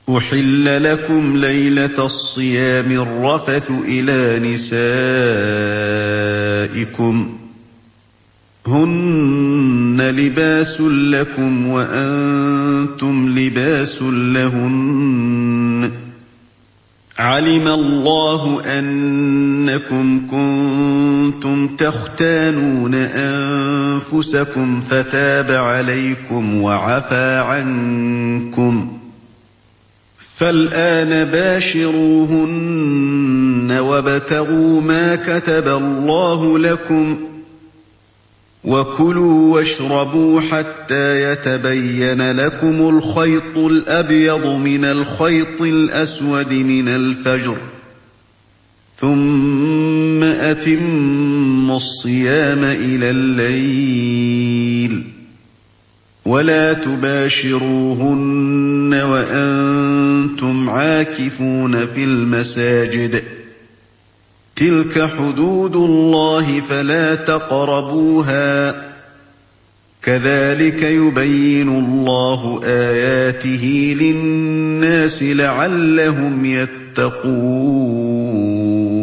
أُحِلَّ لَكُمْ لَيْلَةَ الصِّيَامِ الرَّفَثُ إِلَىٰ نِسَائِكُمْ ۚ هُنَّ لِبَاسٌ لَّكُمْ وَأَنتُمْ لِبَاسٌ لَّهُنَّ ۗ عَلِمَ اللَّهُ أَنَّكُمْ كُنتُمْ تَخْتَانُونَ أَنفُسَكُمْ فَتَابَ عَلَيْكُمْ وَعَفَا عَنكُمْ ۖ فَالْآنَ بَاشِرُوهُنَّ وَابْتَغُوا مَا كَتَبَ اللَّهُ لَكُمْ ۚ وَكُلُوا وَاشْرَبُوا حَتَّىٰ يَتَبَيَّنَ لَكُمُ الْخَيْطُ الْأَبْيَضُ مِنَ الْخَيْطِ الْأَسْوَدِ مِنَ الْفَجْرِ ۖ ثُمَّ أَتِمُّوا الصِّيَامَ إِلَى اللَّيْلِ ۚ وَلَا تُبَاشِرُوهُنَّ وَأَنتُمْ عَاكِفُونَ فِي الْمَسَاجِدِ ۗ تِلْكَ حُدُودُ اللَّهِ فَلَا تَقْرَبُوهَا ۗ كَذَٰلِكَ يُبَيِّنُ اللَّهُ آيَاتِهِ لِلنَّاسِ لَعَلَّهُمْ يَتَّقُونَ